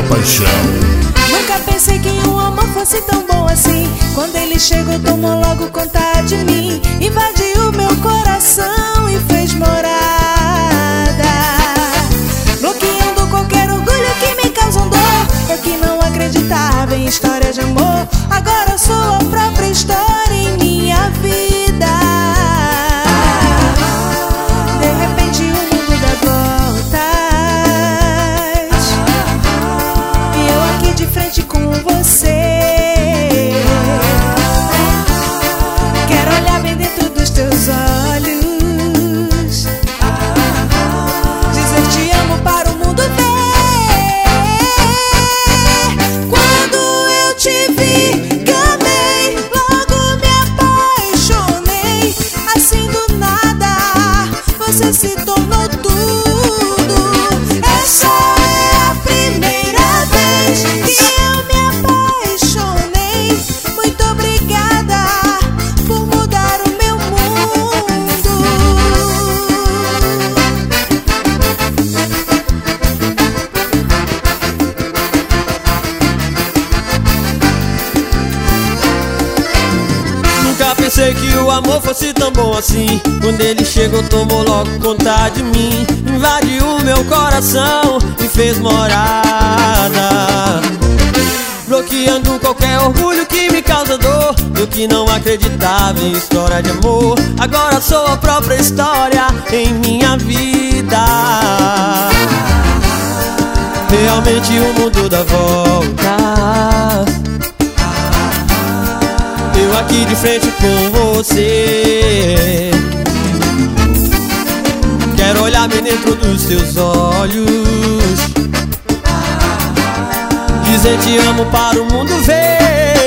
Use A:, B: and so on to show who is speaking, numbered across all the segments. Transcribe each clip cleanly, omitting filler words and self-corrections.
A: paixão.
B: Nunca pensei que um amor fosse tão bom assim. Quando ele chegou, tomou logo conta de mim. Invadiu meu coração e fez morada, bloqueando qualquer orgulho que me causou dor. Eu que não acreditava em história de amor, agora eu sou a própria história em minha vida. De repente o mundo dá voltas e eu aqui de frente com você. Quero olhar bem dentro dos teus olhos, dizer te amo para o mundo ver. Quando eu te vi, amei, logo me apaixonei. Assim do nada, você se tornou tudo. Essa é a primeira vez que eu me apaixonei. Muito obrigada por mudar o meu mundo.
C: Nunca pensei que o amor fosse tão bom assim. Quando ele chegou, tomou logo conta de mim. Invadiu meu coração e fez morada, bloqueando qualquer orgulho que me causa dor. Eu que não acreditava em história de amor, agora sou a própria história em minha vida. Realmente o mundo dá voltas, eu aqui de frente com você. Quero olhar bem dentro dos teus olhos, dizer te amo para o mundo ver.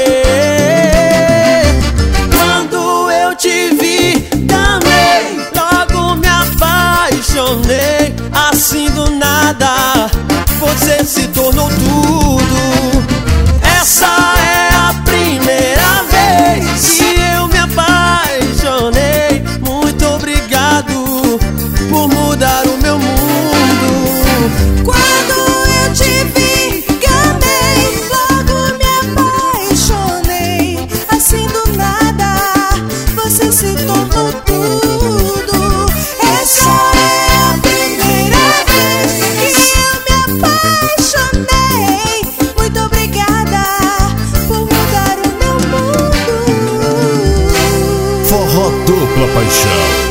C: Quando eu te vi, amei, logo me apaixonei. Assim do nada, você se tornou tudo. Essa é a primeira vez que eu me apaixonei. Muito obrigado por mudar o meu mundo.
B: Quando eu te vi, amei, logo me apaixonei. Assim do nada, você se tornou tudo. Essa é a primeira vez que eu me apaixonei. Muito obrigada por mudar o meu mundo.
A: Forró Dupla Paixão.